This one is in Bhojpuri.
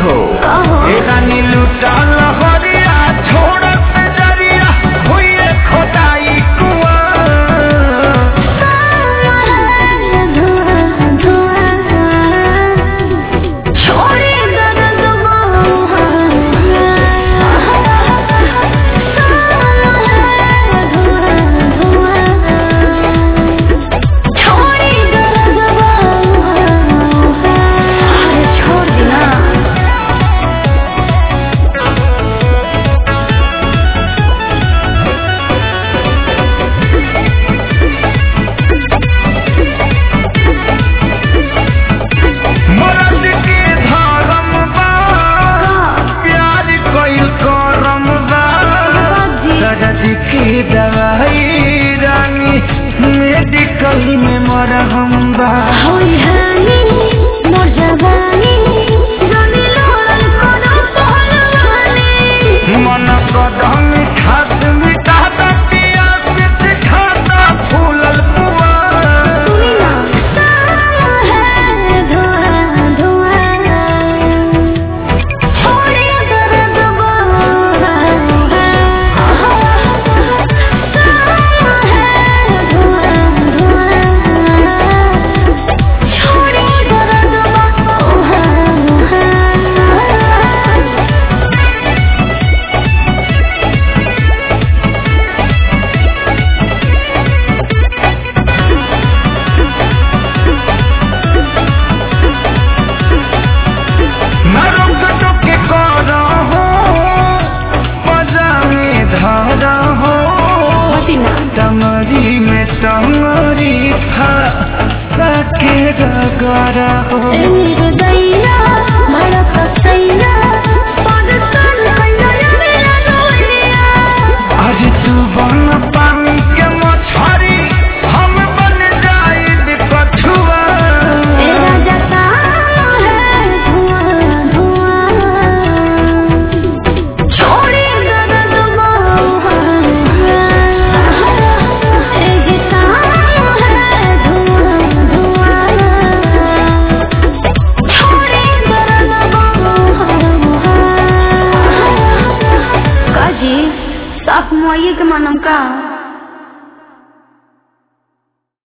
हो रानी लुटा लहरिया छोड़ जरिया हुई खोदाई कुआं दवाई रानी मेडिकल में मरहम बा मन कदम खात मिटा दिया खाता फूलल पुआ टंगरी में टंगरी था के गरा हो आज तू बन पानी के मछरी हम बन जाए कछुआ आप मुआये के मानम का